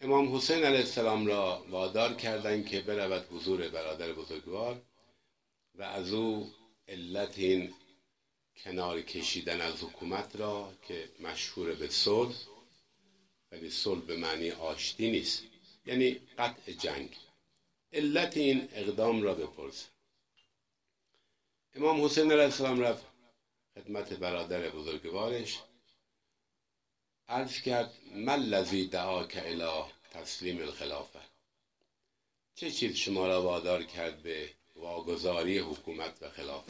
امام حسین علیه السلام را وادار کردند که برود حضور برادر بزرگوار و از او علت این کنار کشیدن از حکومت را که مشهور به صلح، ولی صلح به معنی آشتی نیست، یعنی قطع جنگ، علت این اقدام را بپرسه. امام حسین علیه السلام رفت خدمت برادر بزرگوارش، عرض کرد ما الذی دعاک الی تسلیم الخلافه، چه چیز شما را وادار کرد به واگذاری حکومت و خلافت؟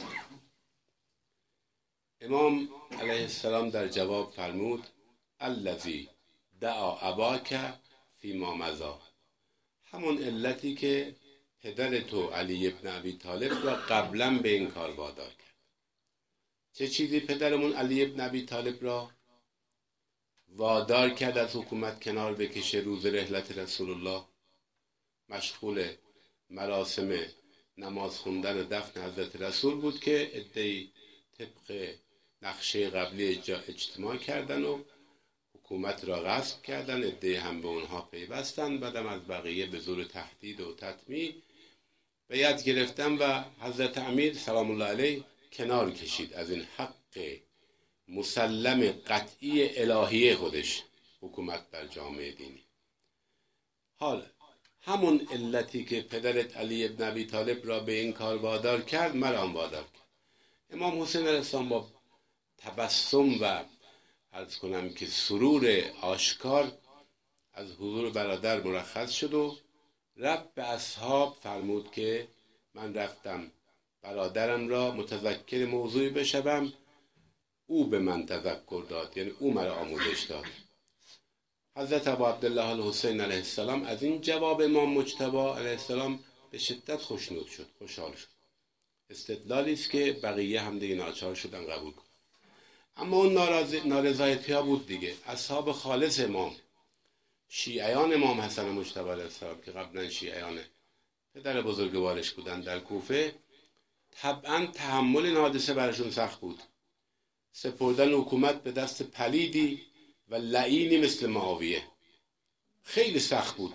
امام علیه السلام در جواب فرمود الذی دعا اباک فیما مضی، همون علتی که پدر تو علی ابن ابی طالب را قبلا به این کار وادار کرد. چه چیزی پدرمون علی ابن ابی طالب را وادار کرد از حکومت کنار بکشه؟ روز رحلت رسول الله مشغول مراسم نماز خوندن و دفن حضرت رسول بود که عده‌ای طبق نقشه قبلی اجتماع کردن و حکومت را غصب کردن، عده‌ای هم به اونها پیوستن، بعدم از بقیه به زور تهدید و تطمیع بیعت گرفتن و حضرت امیر سلام الله علیه کنار کشید از این حق مسلم قطعی الهی خودش، حکومت بر جامعه دینی. حالا همون علتی که پدرت علی ابن ابی طالب را به این کار وادار کرد مرا هم وادار کرد. امام حسین علیه السلام با تبسم و عرض کنم که سرور آشکار از حضور برادر مرخص شد و رفت به اصحاب فرمود که من رفتم برادرم را متذکر موضوعی بشوم، او به من تذکر داد، یعنی او مرا آموزش داد. حضرت ابو عبدالله الحسین علیه السلام از این جواب امام مجتبی علیه السلام به شدت خوشنود شد، خوشحال شد. استدلالی است که بقیه هم دیگه ناچار شدن قبول کنن. اما اون نارضایتی ها بود دیگه. اصحاب خالص امام، شیعیان امام حسن مجتبی علیه السلام که قبلا شیعیان پدر بزرگوارش بودن در کوفه، طبعا تحمل این حادثه براشون سخت بود. سپردن حکومت به دست پلیدی و لعینی مثل معاویه خیلی سخت بود.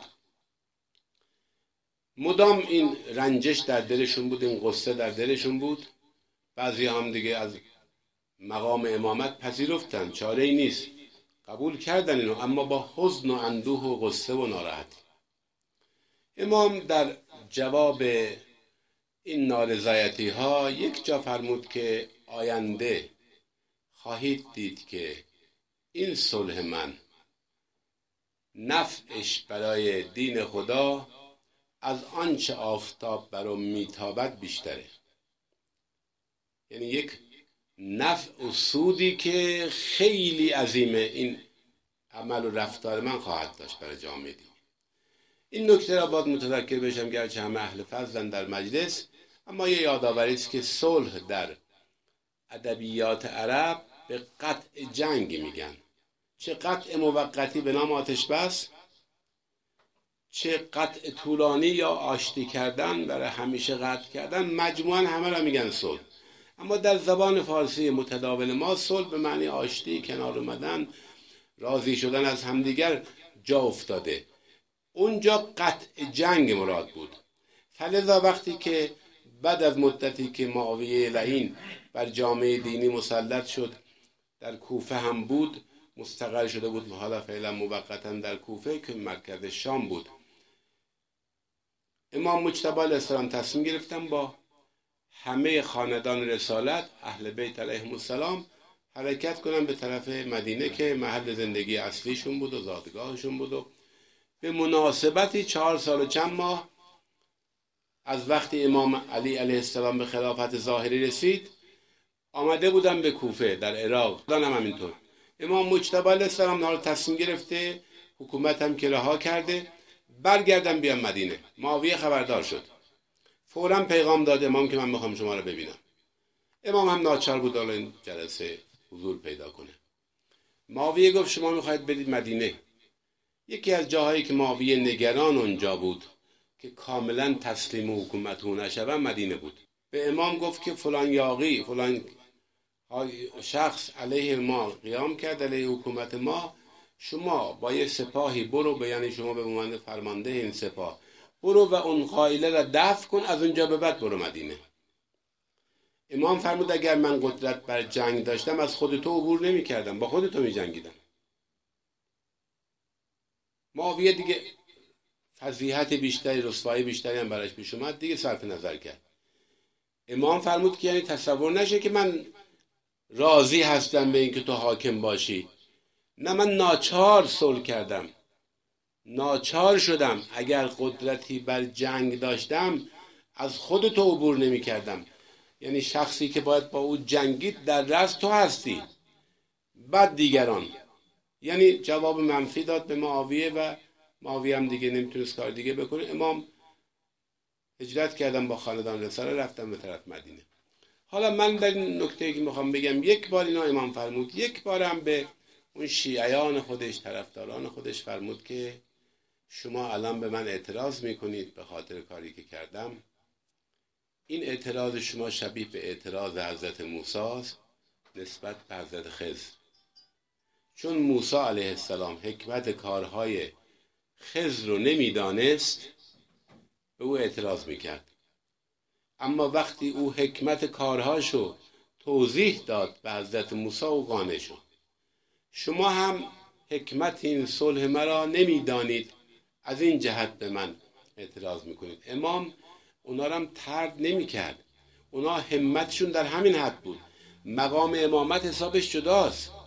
مدام این رنجش در دلشون بود، این غصه در دلشون بود. بعضی هم دیگه از مقام امامت پذیرفتن، چاره ای نیست، قبول کردن اینو، اما با حزن و اندوه و غصه و ناراحتی. امام در جواب این نارضایتی ها یک جا فرمود که آینده خواهید دید که این صلح من نفعش برای دین خدا از آنچه آفتاب برام میتابد بیشتره. یعنی یک نفع و سودی که خیلی عظیمه این عمل و رفتار من خواهد داشت برای جامعه دین. این نکته را باید متذکر بشم، گرچه همه اهل فضلن در مجلس، اما یه یادآوری است که صلح در ادبیات عرب به قطع جنگ میگن. چه قطع موقتی به نام آتش بس، چه قطع طولانی یا آشتی کردن برای همیشه قطع کردن، مجموعاً همه را میگن صلح. اما در زبان فارسی متداول ما صلح به معنی آشتی، کنار اومدن، راضی شدن از همدیگر جا افتاده. اونجا قطع جنگ مراد بود. فلذا وقتی که بعد از مدتی که معاویه لعین بر جامعه دینی مسلط شد، در کوفه هم بود، مستقر شده بود و حالا فعلا موقتا در کوفه که مرکز شام بود، امام مجتبی علیه السلام تصمیم گرفتن با همه خاندان رسالت اهل بیت علیهم السلام حرکت کنن به طرف مدینه که محل زندگی اصلیشون بود و زادگاهشون بود و به مناسبتی 4 سال و چند ماه از وقتی امام علی علیه السلام به خلافت ظاهری رسید آمده بودن به کوفه در عراق. هم همینطور امام مجتبی علیه السلام نهار تصمیم گرفته، حکومت هم که رها کرده، برگردن بیان مدینه. معاویه خبردار شد، فوراً پیغام داد امام که من میخوام شما رو ببینم. امام هم ناچار بود حالا این جلسه حضور پیدا کنه. معاویه گفت شما میخواید برید مدینه. یکی از جاهایی که معاویه نگران اونجا بود که کاملا تسلیم حکومت او نشوند مدینه بود. به امام گفت که فلان یاغی، فلان شخص علیه ما قیام کرد، علیه حکومت ما، شما با یه سپاهی برو، یعنی شما به عنوان فرمانده این سپاه برو و اون قائله را دفع کن، از اونجا به بعد برو مدینه. امام فرمود اگر من قدرت بر جنگ داشتم از خودتو عبور نمی کردم، با خودتو می جنگیدم. معاویه دیگه فضیحت بیشتری، رسوایی بیشتری هم براش پیش اومد، دیگه صرف نظر کرد. امام فرمود که یعنی تصور نشه که من راضی هستم به اینکه تو حاکم باشی. نه، من ناچار صلح کردم، ناچار شدم. اگر قدرتی بر جنگ داشتم از خودتو عبور نمی کردم. یعنی شخصی که باید با او جنگید در رأس تو هستی، بعد دیگران. یعنی جواب منفی داد به معاویه و معاویه هم دیگه نمیتونست کار دیگه بکنه. امام هجرت کردم با خاندان رساله، رفتم به طرف مدینه. حالا من در این نکته که میخوام بگم، یک بار اینا امام فرمود، یک بار هم به اون شیعیان خودش، طرفداران خودش فرمود که شما الان به من اعتراض میکنید به خاطر کاری که کردم. این اعتراض شما شبیه به اعتراض حضرت موسی است نسبت به حضرت خضر. چون موسی علیه السلام حکمت کارهای خضر رو نمیدانست، به او اعتراض میکرد. اما وقتی او حکمت کارهاشو توضیح داد به حضرت موسی، او قانع شد. شما هم حکمت این صلح مرا نمیدانید، از این جهت به من اعتراض میکنید. امام اونا رو هم طرد نمیکرد. اونا همتشون در همین حد بود. مقام امامت حسابش جداست.